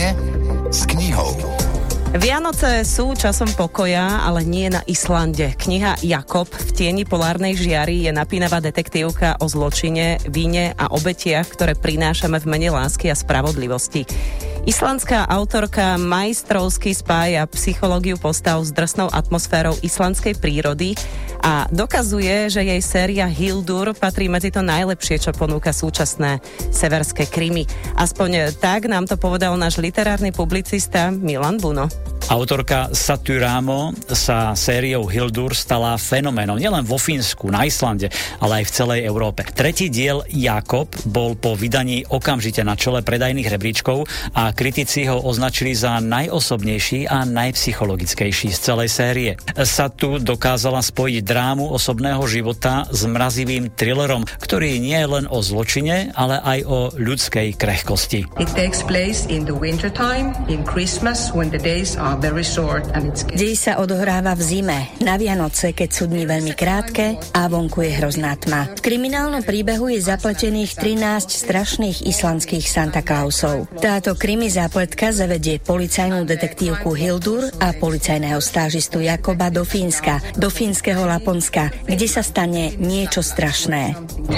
Návodne s knihou. Vianoce sú časom pokoja, ale nie na Islande. Kniha Jakob v tieni polárnej žiary je napínavá detektívka o zločine, vine a obetiach, ktoré prinášame v mene lásky a spravodlivosti. Islandská autorka majstrovsky spája psychológiu postav s drsnou atmosférou islandskej prírody a dokazuje, že jej séria Hildur patrí medzi to najlepšie, čo ponúka súčasné severské krimi. Aspoň tak nám to povedal náš literárny publicista Milan Buno. Autorka Satu Rámo sa sériou Hildur stala fenoménom nielen vo Fínsku, na Islande, ale aj v celej Európe. Tretí diel Jakob bol po vydaní okamžite na čele predajných rebríčkov a kritici ho označili za najosobnejší a najpsychologickejší z celej série. Satu dokázala spojiť drámu osobného života s mrazivým thrillerom, ktorý nie je len o zločine, ale aj o ľudskej krehkosti. It takes place in the winter time, in Christmas, when the days are very short and it's... Dej sa odohráva v zime, na Vianoce, keď sú dni veľmi krátke a vonku je hrozná tma. V kriminálnom príbehu je zapletených 13 strašných islandských Santa Clausov. Táto krimi zápletka zavedie policajnú detektívku Hildur a policajného stážistu Jakoba do Fínska, do fínskeho Laponska, kde sa stane niečo strašné.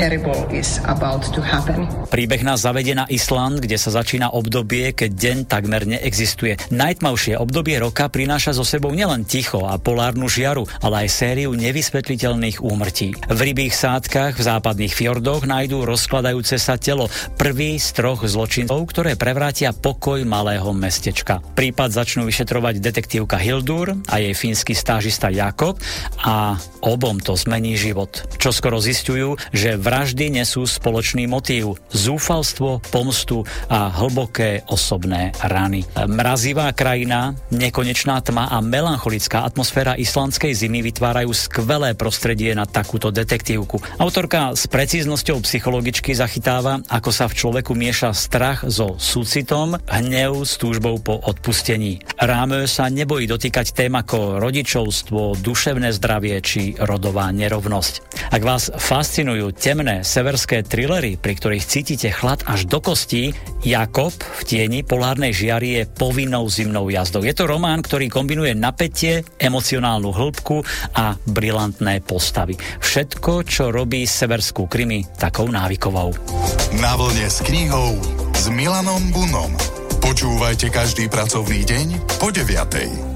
Príbeh nás zavedie na Island, kde sa začína obdobie, keď deň takmer neexistuje. Najtmavšie obdobie roka prináša so sebou nielen ticho a polárnu žiaru, ale aj sériu nevysvetliteľných úmrtí. V rybých sádkach v západných fjordoch nájdú rozkladajúce sa telo, prvý z 3 zločincov, ktoré prevrátia pokoj malého mestečka. Prípad začnú vyšetrovať detektívka Hildur a jej fínsky stážista Jakob a obom to zmení život. Čoskoro zisťujú, že vraždy nesú spoločný motív, zúfalstvo, pomstu a hlboké osobné rany. Mrazivá krajina, nekonečná tma a melancholická atmosféra islandskej zimy vytvárajú skvelé prostredie na takúto detektívku. Autorka s precíznosťou psychologičky zachytáva, ako sa v človeku mieša strach so súcitom, hnev s túžbou po odpustení. Rámö sa nebojí dotýkať tém ako rodičovstvo, duševné zdravie či rodová nerovnosť. Ak vás fascinujú temné severské thrillery, pri ktorých cítite chlad až do kostí, Jakob v tieni polárnej žiary je povinnou zimnou jazdou. Je to román, ktorý kombinuje napätie, emocionálnu hĺbku a brilantné postavy. Všetko, čo robí severskú krimi takou návykovou. Na vlne s knihou s Milanom Bunom. Počúvajte každý pracovný deň po 9:00.